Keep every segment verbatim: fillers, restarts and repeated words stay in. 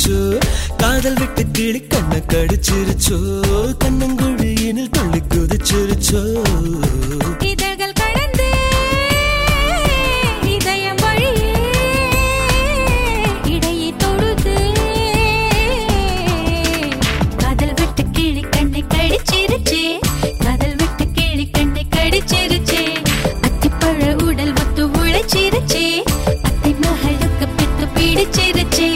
கடிச்சிருச்சோ காதல் விட்டு கிளி கண்ண கடிச்சிருச்சோ கண்ணங்குழியினில் துள்ளி குதிச்சிருச்சோ இதழ்கள் கடந்து இதயம் வழியே இடையை தொடுது காதல் விட்டு கிளி கண்ணை கடிச்சிருச்சே காதல் விட்டு கிளி கண்ணை கடிச்சிருச்சே அத்திப்பழ உடல் ஒத்து உழைச்சிருச்சே அத்தை மகளுக்கு பித்து பிடிச்சிருச்சே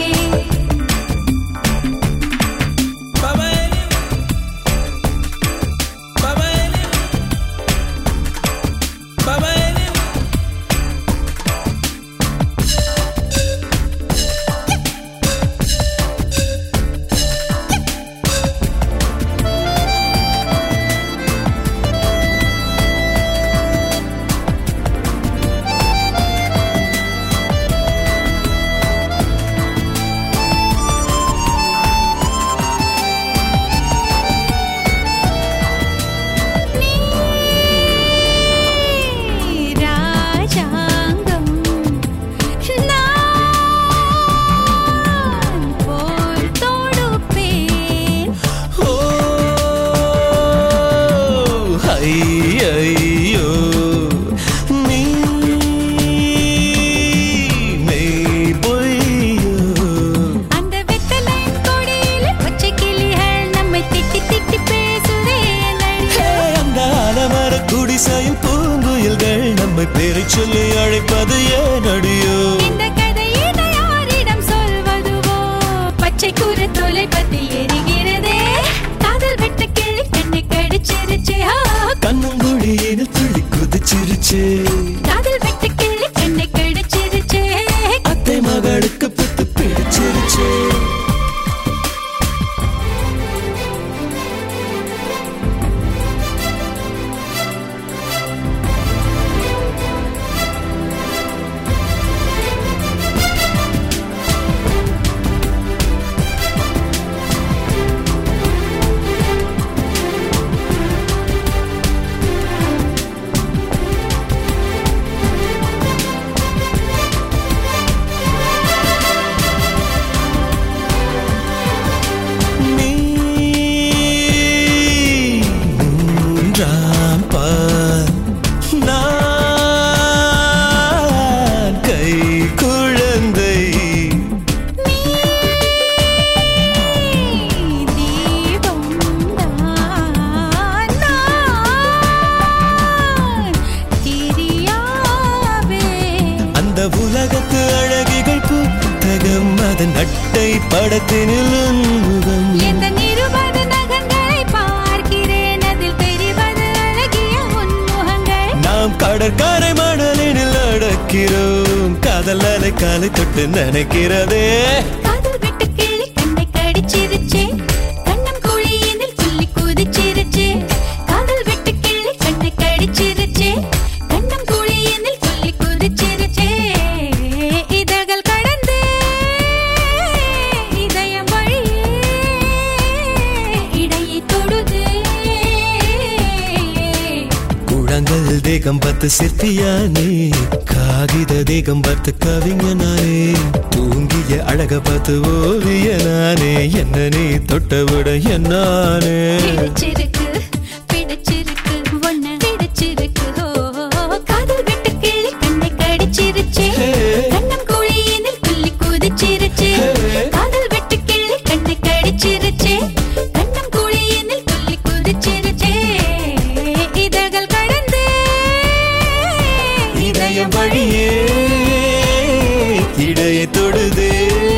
ஐயோ நீ மெய் பொய்யோ அந்த வெத்தலை கொடியில பச்சை கிளிகள் நம்மை திட்டி திட்டி பேசுதே அந்த ஆலமர குடிசையில் பூங்குயில்கள் நம்மை பேரை சொல்லி அழைப்பது ஏன் அடியோ இந்த கதையினை யாரிடம் சொல்வதுவோ பச்சை கூறு தோலை பத்தி எரிகிறதே காதல் வெட்ட கிளி கண்ணை கடிச்சிருச்சே கண்ணங்குழியினில் துள்ளி குதிச்சிருச்சே காதல் வெட்ட கிளி கண்ணை கடிச்சிருச்சே அத்தை மகளுக்கு பித்து பிடிச்சிருச்சே உலகத்து அழகிகள் புத்தகம் அதன் அட்டை படத்தினில் உன்முகம் எந்த நிருபது நகங்களை பார்க்கிறேன் அதில் தெரிவது அழகிய உன்முகங்கள் நாம் கடற்கரை மணலினில் நடக்கிறோம் காதல் அலை காலை தொட்டு நினைக்கிறதே காதல் விட்டு கிளி கண்ணை கடிச்சிருச்சே கண்ணம் குழியினில் துள்ளி குதிச்சிருச்சே காதல் விட்டு கிளி கண்ணை கடிச்சிருச்சே கண்ணம் குழியினில் துள்ளி குதிச்சிருச்சே இதழ்கள் கடந்து இதயம் வழியே இடையை தொடுது குழங்கள் தேகம் பார்த்து சிற்பியானே காகித தேகம் பார்த்து கவிஞனானே தூங்கிய அழக பார்த்து ஓவியனானே என்ன நீ தொட்ட விட என்னானே பிடிச்சிருக்கு பிடிச்சிருக்கு ஒன்ன பிடிச்சிருக்கு காதல் விட்டு கிளி கண்ணை கடிச்சிருச்சே கண்ணம் குழியினில் துள்ளி குதிச்சிருச்சே காதல் விட்டு கிளி கண்ணை கடிச்சிருச்சே கண்ணம் குழியினில் துள்ளி குதிச்சிருச்சே இதழ்கள் கடந்து இதயம் வழியே இடையை தொடுதே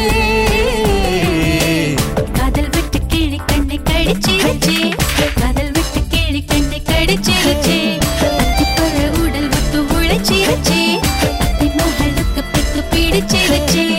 காதல் விட்டு கிளி கண்ணை கடிச்சிருச்சே காதல் விட்டு கிளி கண்ணை கடிச்சிருச்சே அத்திப்பழ உடல் ஒத்து உழைச்சிருச்சே அத்தை மகளுக்கு பித்து பிடிச்சிருச்சே